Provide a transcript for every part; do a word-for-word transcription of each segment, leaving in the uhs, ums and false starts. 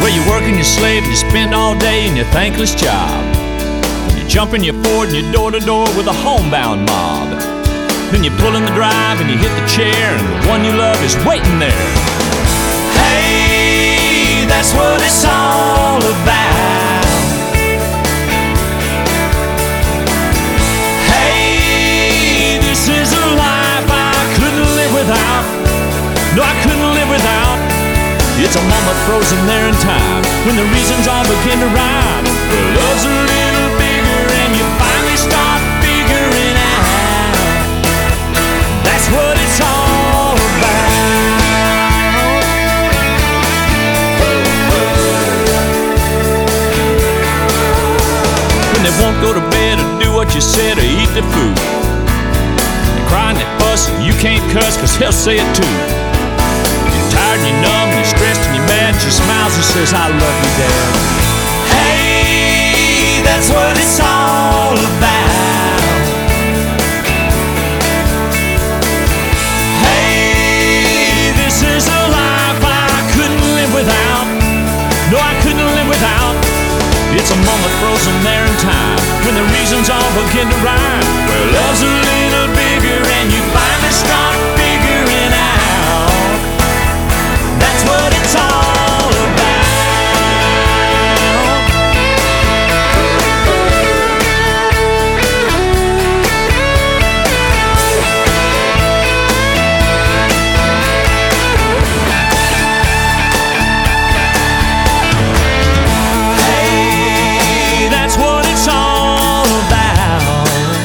Well, you work and you slave and you spend all day in your thankless job. You jump in your Ford and you're door to door with a homebound mob. Then you pull in the drive and you hit the chair and the one you love is waiting there. Hey, that's what it's all about. Hey, this is a life I couldn't live without. No, I couldn't live without. It's a moment frozen there in time when the reasons all begin to rhyme. Well, love's a little bigger and you finally start figuring out that's what it's all about. When they won't go to bed or do what you said or eat the food, they cry and they fuss and you can't cuss cause they'll say it too. Tired and you're numb, you're stressed and you're mad. She smiles and says, I love you, Dad. Hey, that's what it's all about. Hey, this is a life I couldn't live without. No, I couldn't live without. It's a moment frozen there in time when the reasons all begin to rhyme. Well, love's a little bigger and you finally start figuring out that's what it's all about. Hey, that's what it's all about.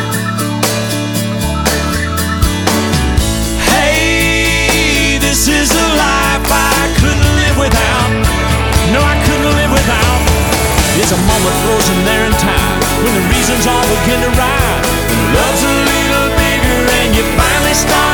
Hey, this is a life I couldn't live without. No, I couldn't live without. It's a moment frozen there in time when the reasons all begin to rhyme. When love's a little bigger and you finally start